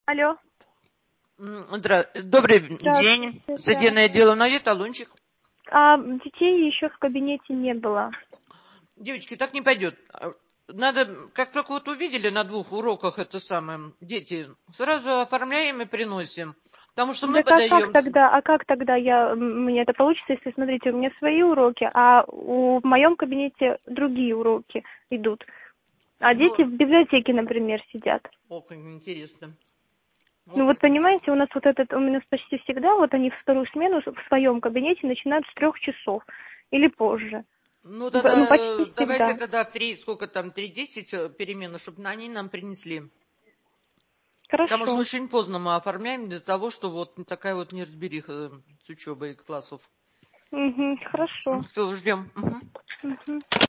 Алло. Добрый день. Здравствуйте, да. Судебное дело найдет талончик. Детей еще в кабинете не было. Девочки, так не пойдет. Надо, как только вот увидели на 2 уроках это самое, дети, сразу оформляем и приносим. Потому что мы Да как подаем... тогда, мне это получится, если, смотрите, у меня свои уроки, а в моем кабинете другие уроки идут. А дети в библиотеке, например, сидят. О, как интересно. Ну вот понимаете, у нас почти всегда, вот они в вторую смену в своем кабинете начинают с 3 часов или позже. Ну, Ну, тогда почти давайте всегда. тогда в 3:10 перемены, чтобы они нам принесли. Потому что Хорошо. очень поздно мы оформляем из-за того, что вот такая вот неразбериха с учебой классов. Угу, хорошо. Все, ждем. Угу.